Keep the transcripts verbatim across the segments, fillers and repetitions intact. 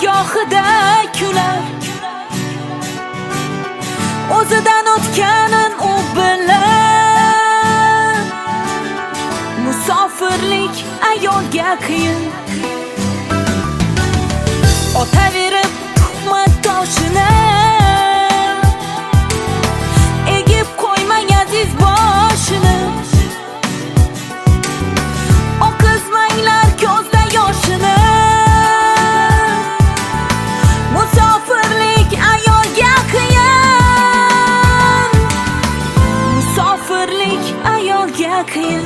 gohida kular. O'zidan o'tganin u bilar. Musofirlik ayolga qiyin. Otaverib tuhmat toshini egib qo'ymang aziz boshini. Oqizmanglar ko'zda yoshini. Musofirlik ayolga qiyin. Musofirlik ayolga qiyin.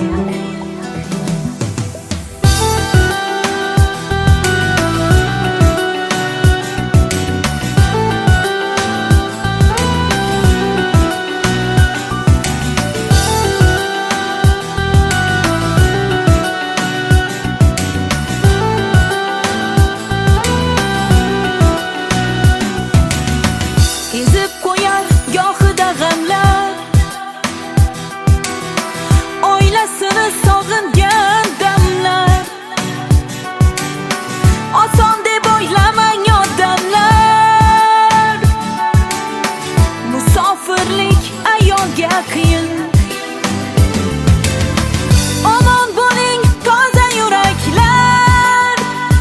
Ezib qo'yar gohida g'amlar, oilasini sog'ingan damlar. Oson deb o'ylamang odamlar. Musofirlik ayolga qiyin. Omon bo'ling toza yuraklar.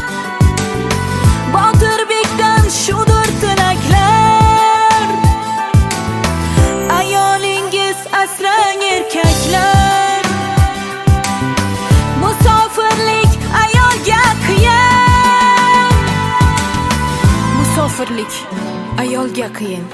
Botirbekdan shudur tilaklar. Ayolingiz asrang erkaklar. Musofirlik ayolga qiyin. Musofirlik ayolga qiyin.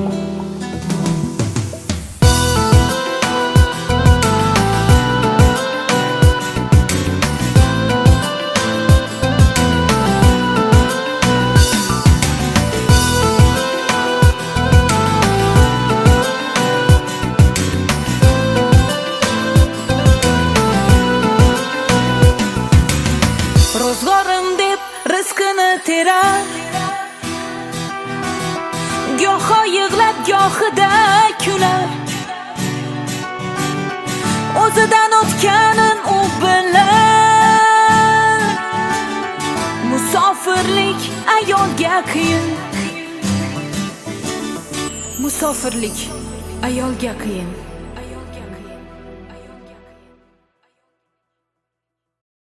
Ro'zg'orim deb rizqini terar. Goho yig'lab gohida kular. O'zidan o'tganin u bilar. Musofirlik ayolga qiyin. Musofirlik ayolga qiyin.